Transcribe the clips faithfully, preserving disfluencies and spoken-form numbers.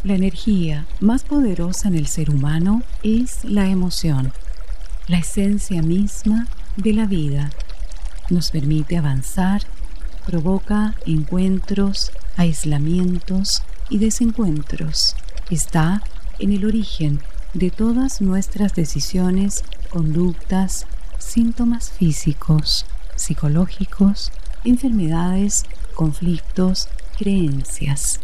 La energía más poderosa en el ser humano es la emoción, la esencia misma de la vida. Nos permite avanzar, provoca encuentros, aislamientos y desencuentros. Está en el origen de todas nuestras decisiones, conductas, síntomas físicos, psicológicos, enfermedades, conflictos, creencias.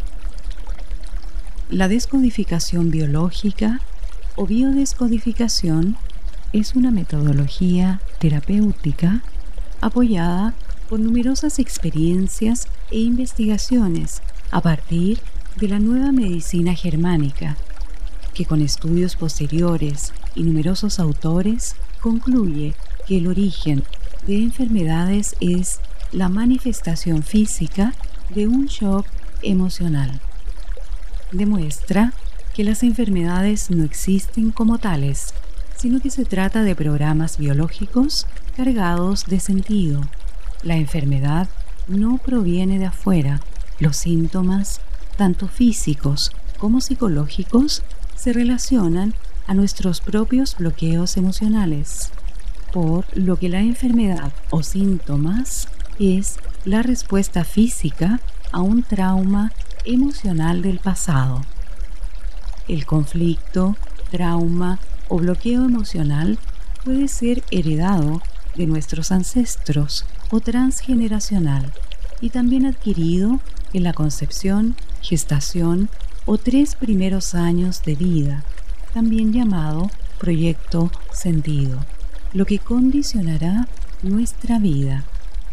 La descodificación biológica o biodescodificación es una metodología terapéutica apoyada por numerosas experiencias e investigaciones a partir de la nueva medicina germánica, que con estudios posteriores y numerosos autores concluye que el origen de enfermedades es la manifestación física de un shock emocional. Demuestra que las enfermedades no existen como tales, sino que se trata de programas biológicos cargados de sentido. La enfermedad no proviene de afuera. Los síntomas, tanto físicos como psicológicos, se relacionan a nuestros propios bloqueos emocionales, por lo que la enfermedad o síntomas es la respuesta física a un trauma emocional del pasado. El conflicto, trauma o bloqueo emocional puede ser heredado de nuestros ancestros o transgeneracional y también adquirido en la concepción, gestación o tres primeros años de vida, también llamado proyecto sentido, lo que condicionará nuestra vida.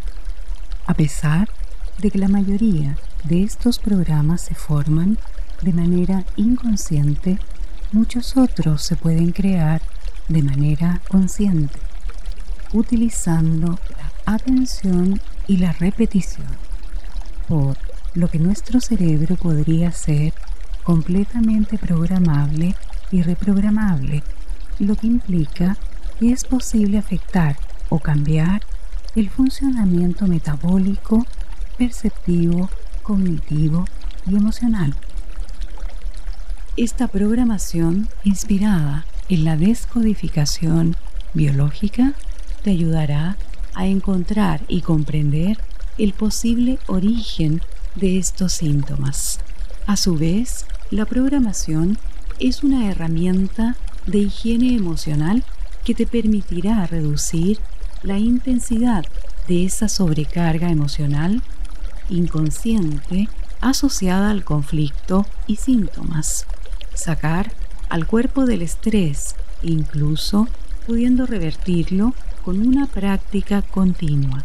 A pesar de que la mayoría de estos programas se forman de manera inconsciente, muchos otros se pueden crear de manera consciente, utilizando la atención y la repetición, por lo que nuestro cerebro podría ser completamente programable y reprogramable, lo que implica que es posible afectar o cambiar el funcionamiento metabólico, perceptivo, cognitivo y emocional. Esta programación, inspirada en la descodificación biológica, te ayudará a encontrar y comprender el posible origen de estos síntomas. A su vez, la programación es una herramienta de higiene emocional que te permitirá reducir la intensidad de esa sobrecarga emocional inconsciente asociada al conflicto y síntomas, sacar al cuerpo del estrés, incluso pudiendo revertirlo con una práctica continua.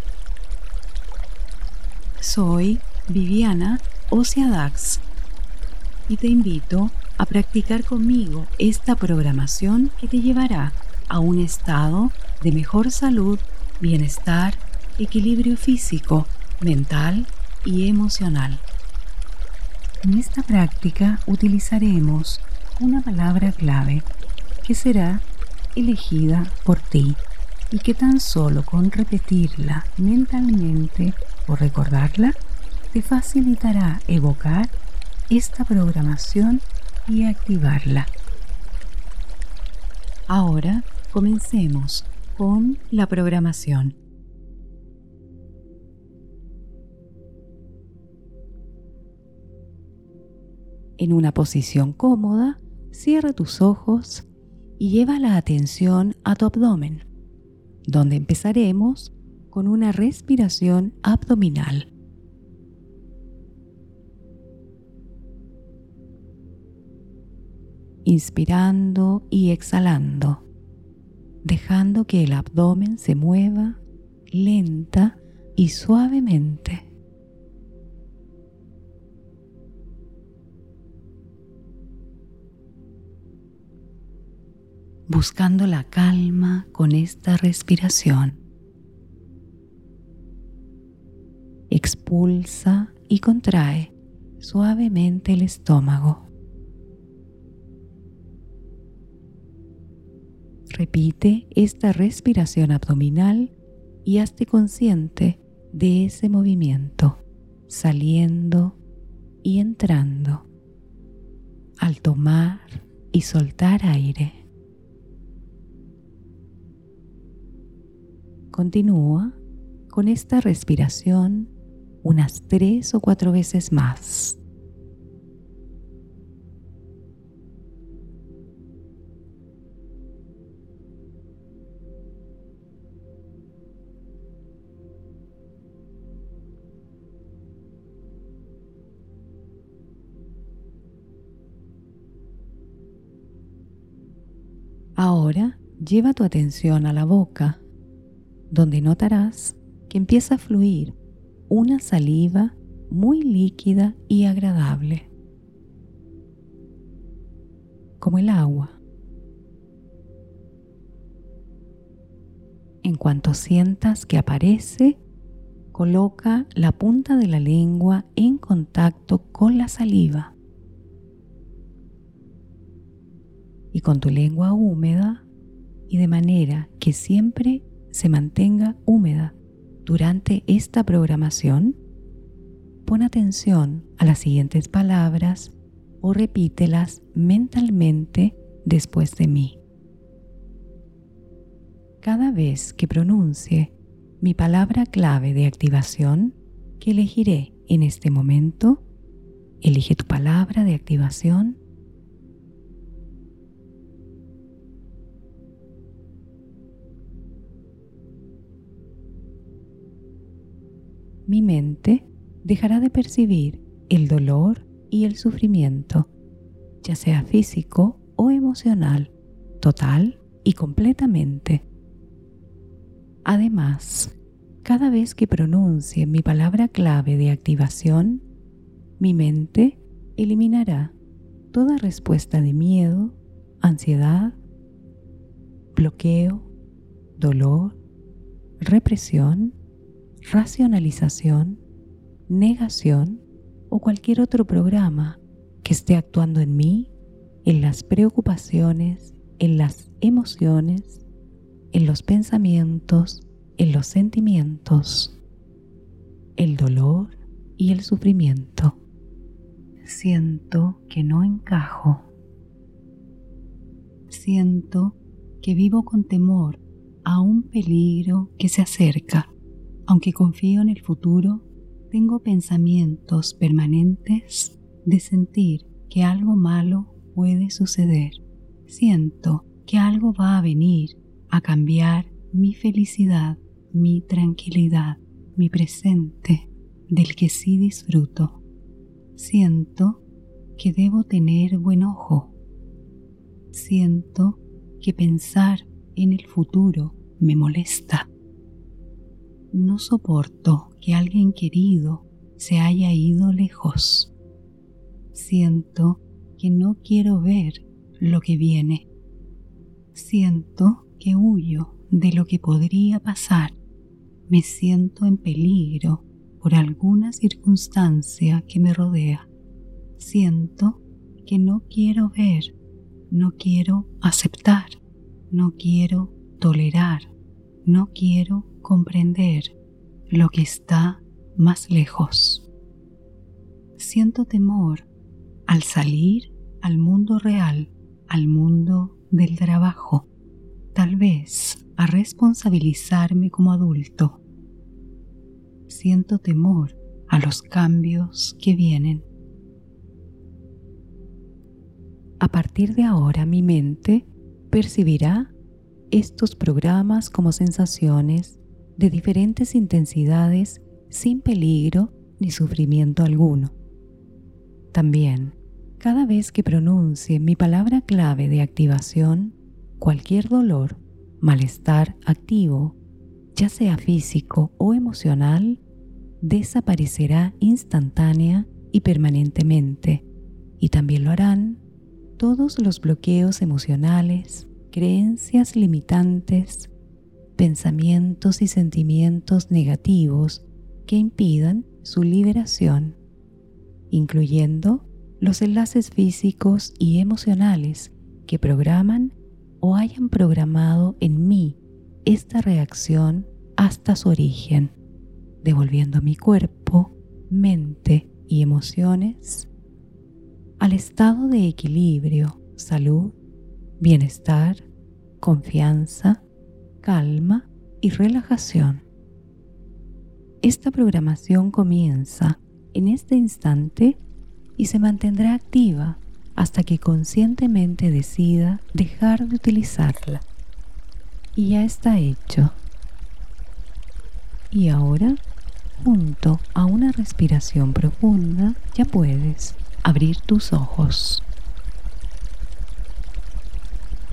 Soy Viviana Ociadax y te invito a practicar conmigo esta programación que te llevará a un estado de mejor salud, bienestar, equilibrio físico, mental y emocional. En esta práctica utilizaremos una palabra clave que será elegida por ti y que tan solo con repetirla mentalmente o recordarla te facilitará evocar esta programación y activarla. Ahora comencemos con la programación. En una posición cómoda, cierra tus ojos y lleva la atención a tu abdomen, donde empezaremos con una respiración abdominal. Inspirando y exhalando, dejando que el abdomen se mueva lenta y suavemente. Buscando la calma con esta respiración. Expulsa y contrae suavemente el estómago. Repite esta respiración abdominal y hazte consciente de ese movimiento, saliendo y entrando. al tomar y soltar aire. Continúa con esta respiración unas tres o cuatro veces más. Ahora lleva tu atención a la boca, donde notarás que empieza a fluir una saliva muy líquida y agradable, como el agua. En cuanto sientas que aparece, coloca la punta de la lengua en contacto con la saliva. Y con tu lengua húmeda, y de manera que siempre se mantenga húmeda durante esta programación, pon atención a las siguientes palabras o repítelas mentalmente después de mí. Cada vez que pronuncie mi palabra clave de activación que elegiré en este momento, elige tu palabra de activación. Mi mente dejará de percibir el dolor y el sufrimiento, ya sea físico o emocional, total y completamente. Además, cada vez que pronuncie mi palabra clave de activación, mi mente eliminará toda respuesta de miedo, ansiedad, bloqueo, dolor, represión, racionalización, negación o cualquier otro programa que esté actuando en mí, en las preocupaciones, en las emociones, en los pensamientos, en los sentimientos, el dolor y el sufrimiento. Siento que no encajo. Siento que vivo con temor a un peligro que se acerca. Aunque confío en el futuro, tengo pensamientos permanentes de sentir que algo malo puede suceder. Siento que algo va a venir a cambiar mi felicidad, mi tranquilidad, mi presente, del que sí disfruto. Siento que debo tener buen ojo. Siento que pensar en el futuro me molesta. No soporto que alguien querido se haya ido lejos. Siento que no quiero ver lo que viene. Siento que huyo de lo que podría pasar. Me siento en peligro por alguna circunstancia que me rodea. Siento que no quiero ver, no quiero aceptar, no quiero tolerar, no quiero comprender lo que está más lejos. Siento temor al salir al mundo real, al mundo del trabajo, tal vez a responsabilizarme como adulto. Siento temor a los cambios que vienen. A partir de ahora mi mente percibirá estos programas como sensaciones de diferentes intensidades sin peligro ni sufrimiento alguno. También, cada vez que pronuncie mi palabra clave de activación, cualquier dolor, malestar activo, ya sea físico o emocional, desaparecerá instantánea y permanentemente, y también lo harán todos los bloqueos emocionales, creencias limitantes, pensamientos y sentimientos negativos que impidan su liberación, incluyendo los enlaces físicos y emocionales que programan o hayan programado en mí esta reacción hasta su origen, devolviendo a mi cuerpo, mente y emociones al estado de equilibrio, salud, bienestar, confianza, calma y relajación. Esta programación comienza en este instante y se mantendrá activa hasta que conscientemente decida dejar de utilizarla. Y ya está hecho. Y ahora, junto a una respiración profunda, ya puedes abrir tus ojos.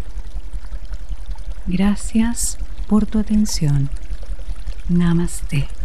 Gracias por tu atención. Namaste.